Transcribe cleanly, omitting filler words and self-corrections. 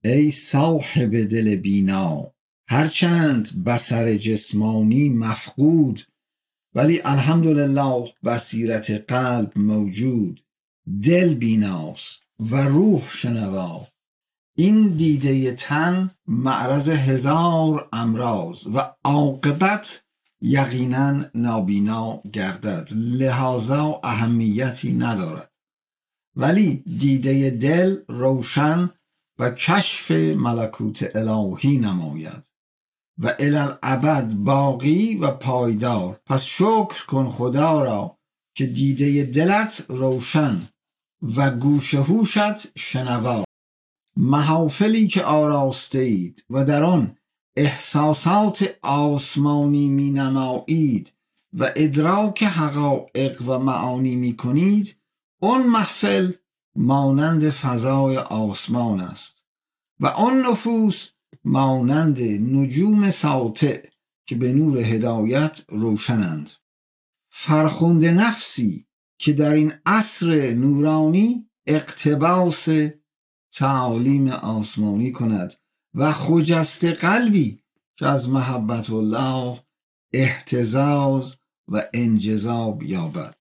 ای صاحب دل بینا، هرچند بصر جسمانی مفقود، ولی الحمدلله بصیرت قلب موجود. دل بیناست و روح شنوا، این دیده تن معرض هزار امراض و عاقبت یقینا نابینا گردد، لحاظا اهمیتی ندارد. ولی دیده دل روشن و کشف ملکوت الهی نماید و الالعبد باقی و پایدار. پس شکر کن خدا را که دیده دلت روشن و گوش هوشت شنوا. محافلی که آراسته اید و در آن احساسات آسمانی می نمایید و ادراک حقایق و معانی می کنید، اون محفل مانند فضای آسمان است و آن نفوس مانند نجوم ساطع که به نور هدایت روشنند. فرخنده نفسی که در این عصر نورانی اقتباس تعالیم آسمانی کند و خجسته قلبی که از محبت الله اهتزاز و انجذاب یابد.